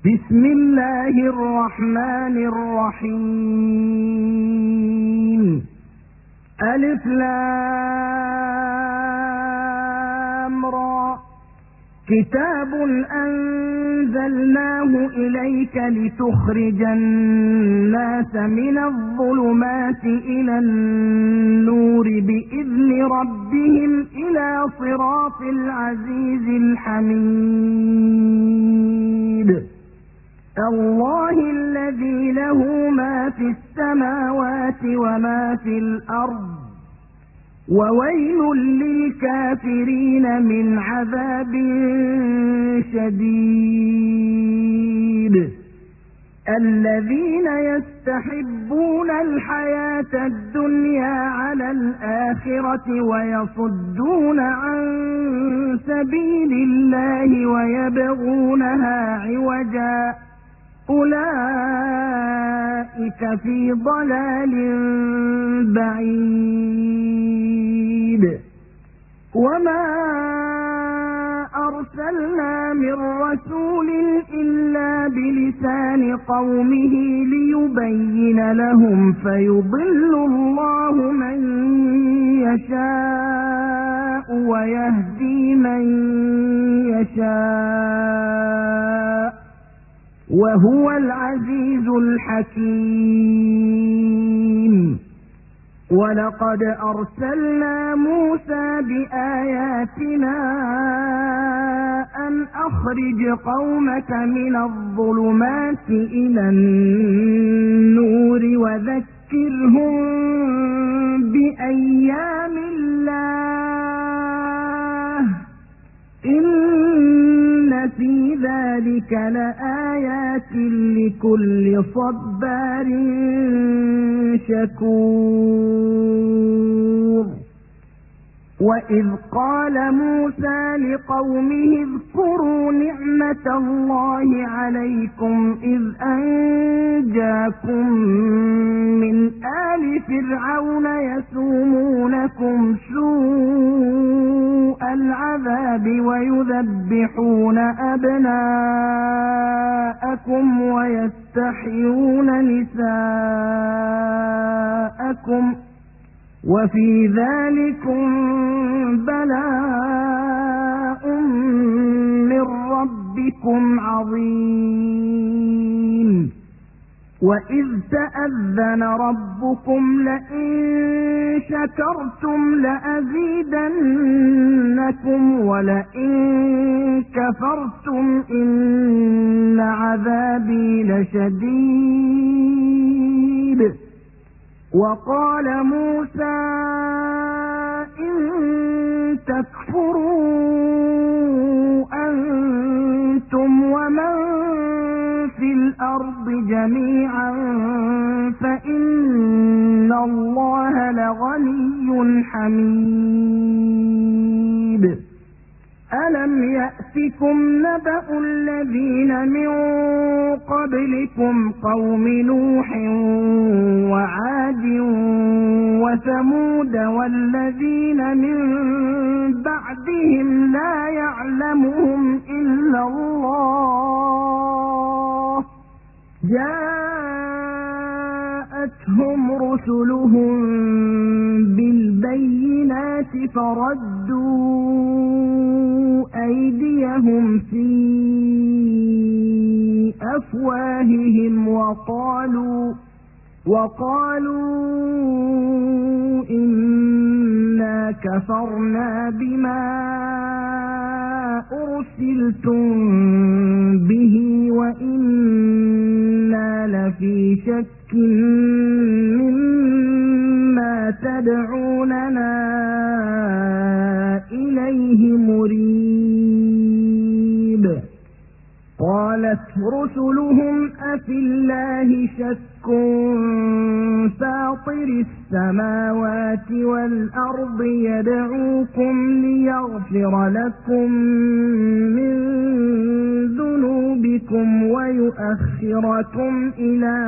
بسم الله الرحمن الرحيم. ألف لام را. كتاب أنزلناه إليك لتخرج الناس من الظلمات إلى النور بإذن ربهم إلى صراط العزيز الحميد. الله الذي له ما في السماوات وما في الأرض وويل للكافرين من عذاب شديد. الذين يستحبون الحياة الدنيا على الآخرة ويصدون عن سبيل الله ويبغونها عوجا أولئك في ضلال بعيد. وما أرسلنا من رسول إلا بلسان قومه ليبين لهم فيضل الله من يشاء ويهدي من يشاء وهو العزيز الحكيم. ولقد أرسلنا موسى بآياتنا أن أخرج قومك من الظلمات إلى النور وذكرهم بأيام الله إن في ذلك لآيات لكل صبار شكور. وإذ قال موسى لقومه اذكروا نعمة الله عليكم إذ أنجاكم من آل فرعون يسومونكم سوء العذاب ويذبحون أبناءكم ويستحيون نساءكم وفي ذلكم بلاء من ربكم عظيم. وإذ تأذن ربكم لئن شكرتم لأزيدنكم ولئن كفرتم إن عذابي لشديد. وقال موسى إن تكفروا أنتم ومن في الأرض جميعا فإن الله لغني حميد. ألم يأتكم نبأ الذين من قبلكم قوم نوح وعاد وثمود والذين من بعدهم لا يعلمهم إلا الله جاءتهم رسلهم بالبينات فردوا أيديهم في أفواههم وقالوا إنا كفرنا بما أرسلتم به وإنا لفي شك مما تدعوننا إليه مريب. قالت رسلهم أفي الله شك فاطر السماوات والأرض يدعوكم ليغفر لكم من ذنوبكم ويؤخركم إلى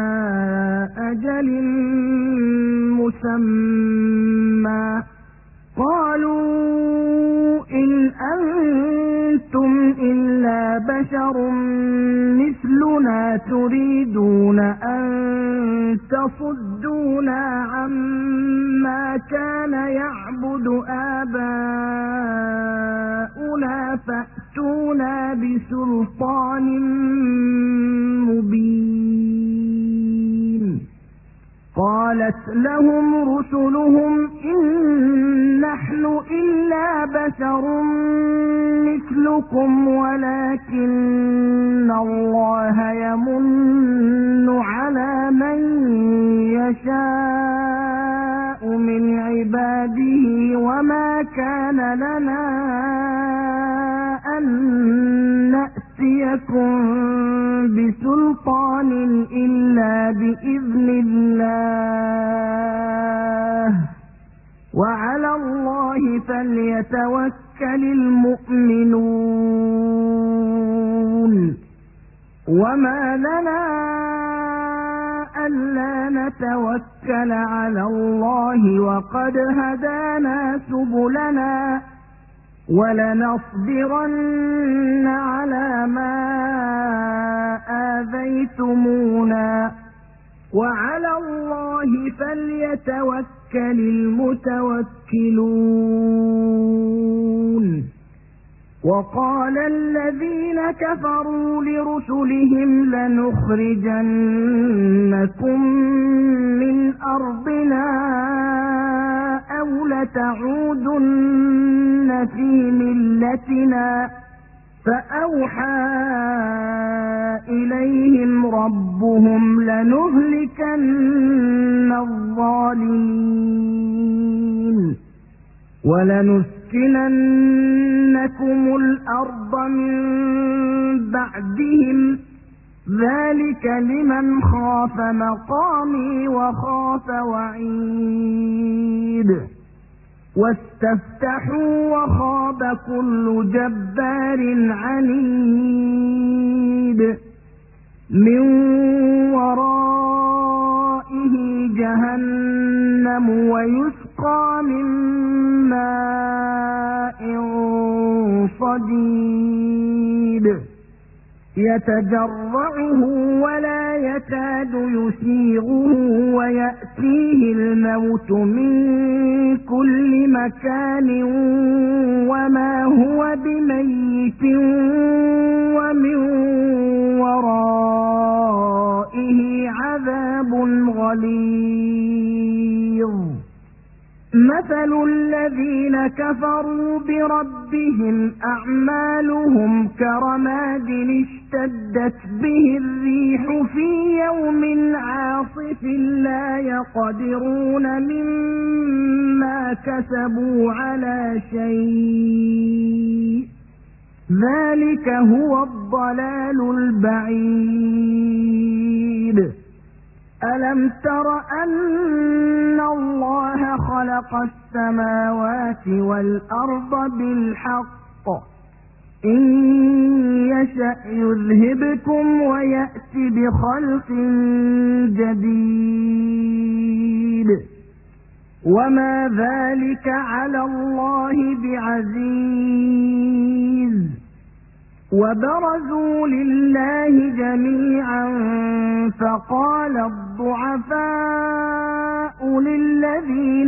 أجل مسمى قالوا إن أنتم إلا بشر مثلنا تريدون أن تصدونا عما كان يعبد آباؤنا فأتونا بسلطان مبين. قالت لهم رسلهم إن نحن إلا بشر مثلكم ولكن الله يمن على من يشاء من عباده وما كان لنا أن نأتيكم بسلطان إلا بإذن الله وعلى الله فليتوكل المؤمنون. وما لنا ألا نتوكل على الله وقد هدانا سبلنا ولنصبرن على ما آذيتمونا وعلى الله فليتوكل المتوكلون. وقال الذين كفروا لرسلهم لنخرجنكم من أرضنا أو لتعودن في ملتنا فأوحى إليهم ربهم لنهلكن الظالمين ولنسكننكم الأرض من بعدهم ذلك لمن خاف مقامي وخاف وعيد. واستفتحوا وخاب كل جبار عنيد من ورائه جهنم ويسقى من ماء صديد يتجرعه ولا يكاد يسيغه ويأتيه الموت من كل مكان وما هو بميت ومن ورائه عذاب غليظ. مثل الذين كفروا بربهم أعمالهم كرماد اشتدت به الريح في يوم عاصف لا يقدرون مما كسبوا على شيء ذلك هو الضلال البعيد. ألم تر أن الله خلق السماوات والأرض بالحق إن يشأ يذهبكم ويأتي بخلق جديد وما ذلك على الله بعزيز. وبرزوا لله جميعا فقال الضعفاء للذين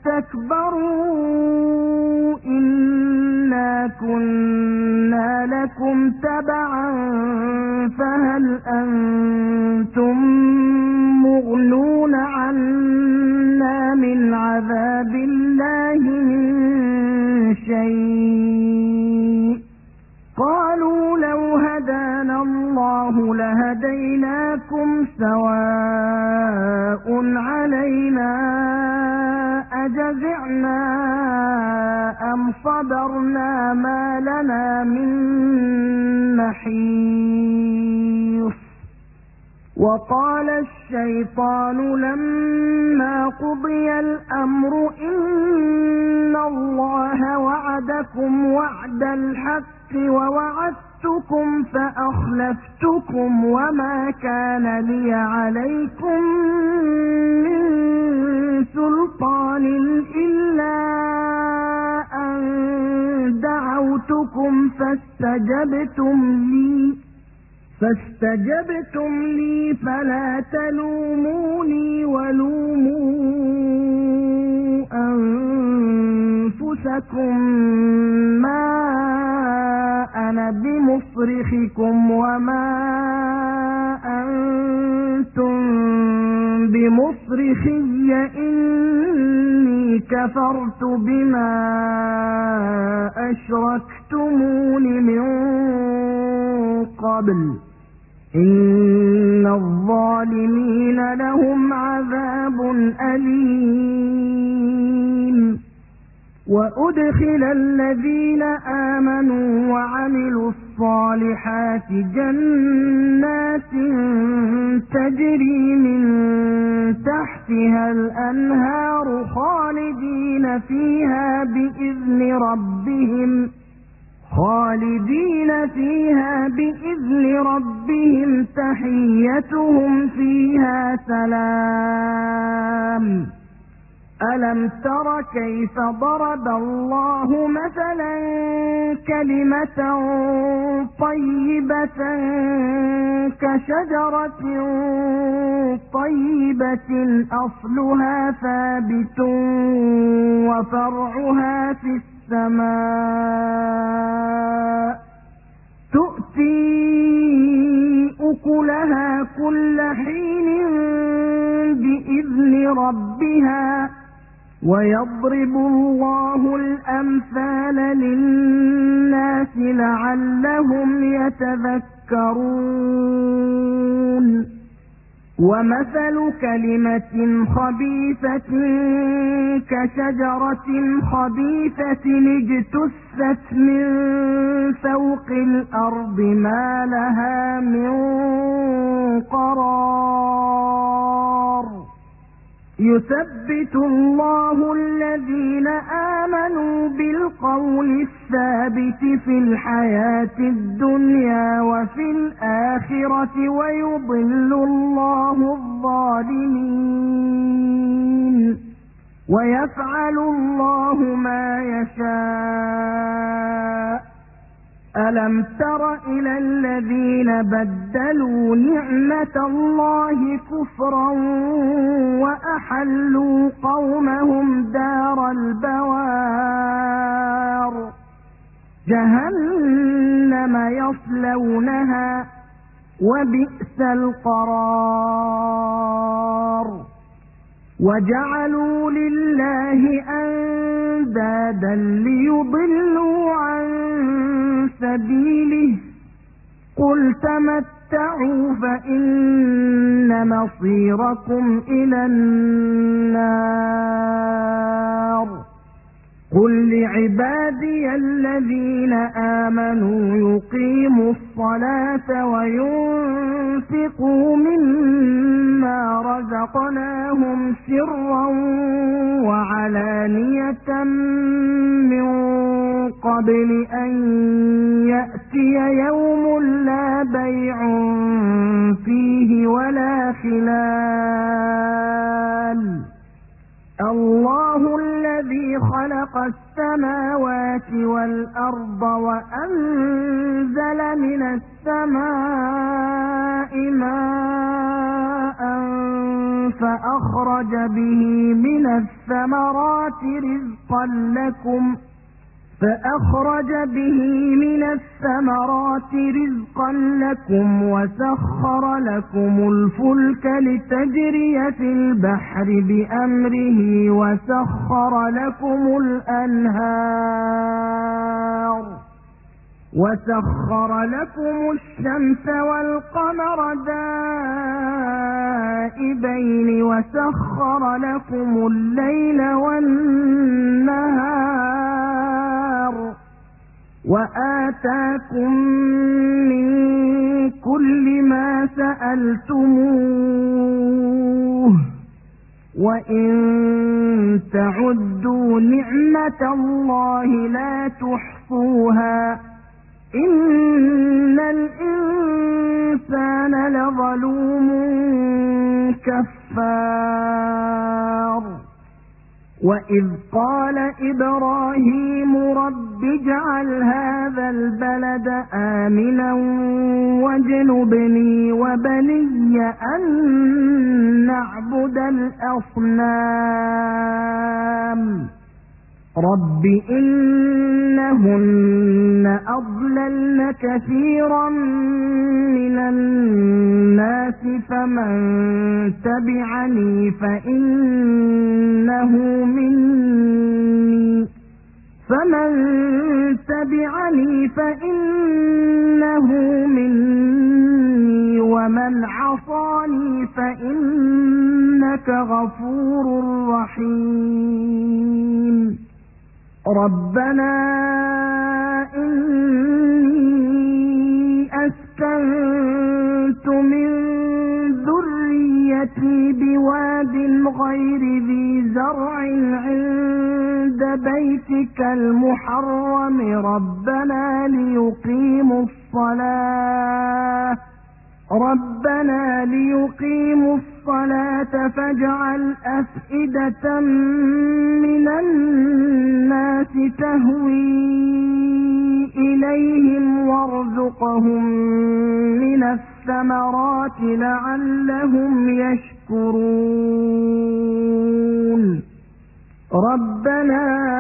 استكبروا إنا كنا لكم تبعا فهل أنتم مغنون عنا من عذاب الله من شيء قالوا لو هدانا الله لهديناكم سواء علينا أجزعنا أم صبرنا ما لنا من محيص. وقال الشيطان لما قضي الأمر إن الله وعدكم وعد الحق ووعدتكم فأخلفتكم وما كان لي عليكم من سلطان إلا ربكم فاستجبتم لي فلا تلوموني ولوموا أنفسكم ما أنا بمصرخكم وما أنتم بمصرخي إني كفرت بما أشركتمون من قبل إن الظالمين لهم عذاب أليم. وأدخل الذين آمنوا وعملوا الصالحات جنات تجري من تحتها الأنهار خالدين فيها بإذن ربهم تحيتهم فيها سلام. ألم تر كيف ضرب الله مثلا كلمة طيبة كشجرة طيبة أصلها ثابت وفرعها في السماء تؤتي أكلها كل حين بإذن ربها ويضرب الله الأمثال للناس لعلهم يتذكرون. ومثل كلمة خبيثة كشجرة خبيثة اجتثت من فوق الأرض ما لها من قرار. يثبت الله الذين آمنوا بالقول الثابت في الحياة الدنيا وفي الآخرة ويضل الله الظالمين ويفعل الله ما يشاء. ألم تر إلى الذين بدلوا نعمة الله كفرا وأحلوا قومهم دار البوار جهنم يصلونها وبئس القرار. وجعلوا لله أندادا ليضلوا عن سبيله قل تمتعوا فإن مصيركم إلى النار. قل لعبادي الذين آمنوا يقيموا الصلاة وينفقوا مما رزقناهم سرا وعلانية من قبل أن يأتي يوم لا بيع فيه ولا خلال. الله الذي خلق السماوات والأرض وأنزل من السماء ماء فأخرج به من الثمرات رزقا لكم وسخر لكم الفلك لتجري في البحر بأمره وسخر لكم الشمس والقمر دائبين وسخر لكم الليل والنهار وآتاكم من كل ما سألتموه وإن تعدوا نعمة الله لا تحصوها إن الإنسان لظلوم كفار. وإذ قال إبراهيم رب رب اجعل هذا البلد آمنا واجنبني وبني أن نعبد الأصنام رب إنهن أضللن كثيرا من الناس فمن تبعني فإنه مني ومن عصاني فإنك غفور رحيم ربنا إني أسكنت من ذريتي بواد غير ذي زرع عند بيتك المحرم ربنا ليقيموا الصلاة فاجعل أفئدة من الناس تهوي إليهم وارزقهم من الثمرات لعلهم يشكرون ربنا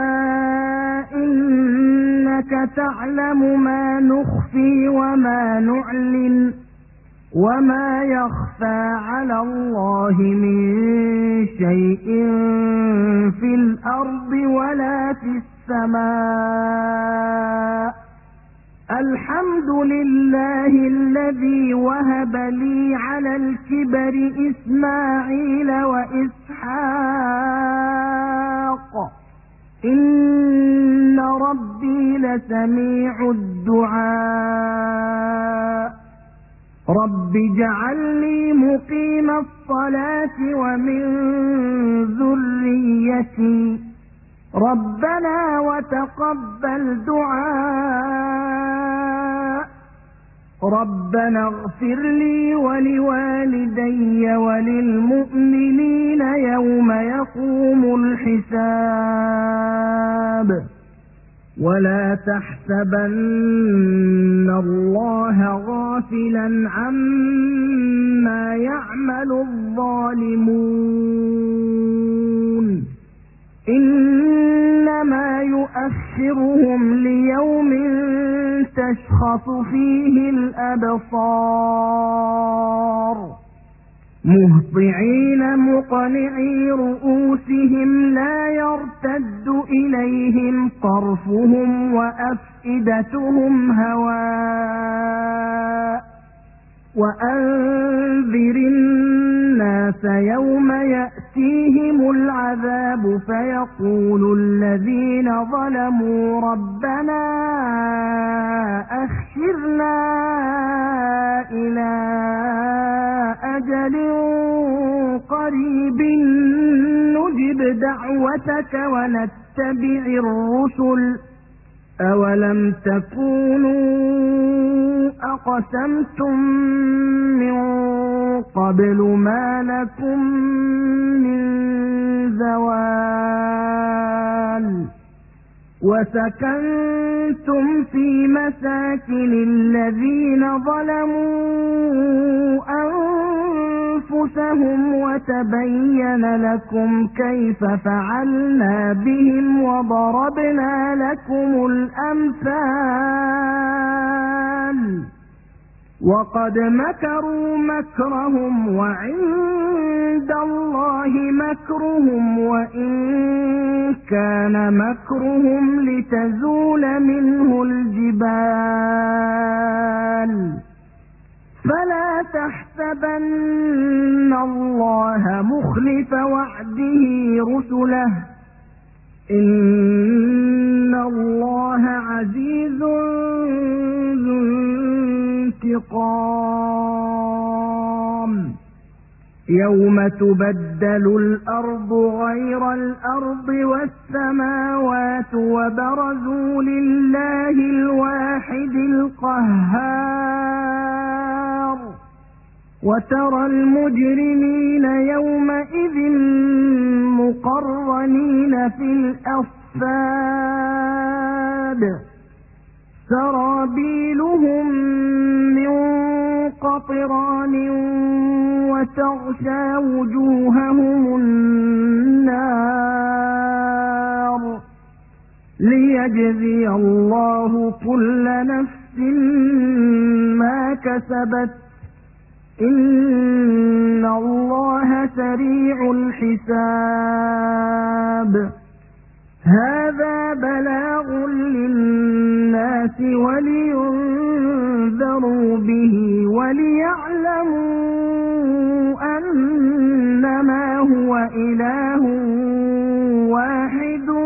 إنك تعلم ما نخفي وما نعلن وما يخفى على الله من شيء في الأرض ولا في السماء الحمد لله الذي وهب لي على الكبر إسماعيل وإسحاق إن ربي لسميع الدعاء رب اجعلني مقيم الصلاة ومن ذريتي ربنا وتقبل دعاء ربنا اغفر لي ولوالدي وللمؤمنين يوم يقوم الحساب ولا تحسبن الله غافلا عما يعمل الظالمون إنما يؤخرهم ليوم تشخص فيه الأبصار مهطعين مقنعي رؤوسهم لا يرتد إليهم طرفهم وأفئدتهم هواء وأنذر الناس يوم يأتيهم العذاب فيقول الذين ظلموا ربنا أخرنا إلى أجل قريب نجب دعوتك ونتبع الرسل أولم تكونوا أقسمتم من قبل ما لكم من زوال وسكنتم في مساكن الذين ظلموا أنفسهم وتبين لكم كيف فعلنا بهم وضربنا لكم الأمثال وقد مكروا مكرهم وعند الله مكرهم وإن كان مكرهم لتزول منه الجبال فلا تحسبن الله مخلف وعده رسله إن الله عزيز ذو انتقام يوم تبدل الأرض غير الأرض والسماوات وبرزوا لله الواحد القهار وترى المجرمين يومئذ مقرنين في الأصفاد سرابيلهم من قطران وتغشى وجوههم النار ليجزي الله كل نفس ما كسبت إن الله سريع الحساب هذا بلاغ للناس ولينذروا به وليعلموا أنما هو إله واحد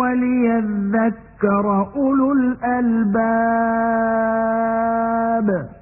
وليذكر أولو الألباب